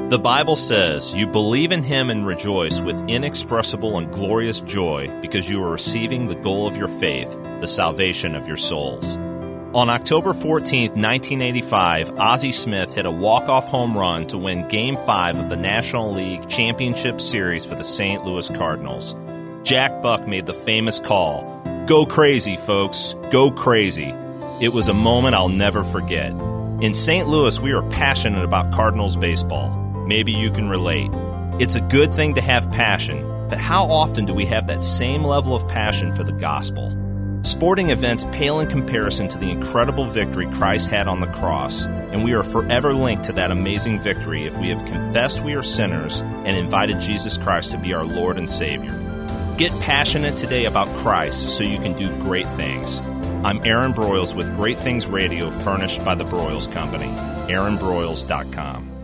The Bible says, "You believe in him and rejoice with inexpressible and glorious joy because you are receiving the goal of your faith, the salvation of your souls." On October 14, 1985, Ozzie Smith hit a walk-off home run to win Game 5 of the National League Championship Series for the St. Louis Cardinals. Jack Buck made the famous call, "Go crazy, folks, go crazy." It was a moment I'll never forget. In St. Louis, we are passionate about Cardinals baseball. Maybe you can relate. It's a good thing to have passion, but how often do we have that same level of passion for the gospel? Sporting events pale in comparison to the incredible victory Christ had on the cross, and we are forever linked to that amazing victory if we have confessed we are sinners and invited Jesus Christ to be our Lord and Savior. Get passionate today about Christ so you can do great things. I'm Aaron Broyles with Great Things Radio, furnished by the Broyles Company. AaronBroyles.com.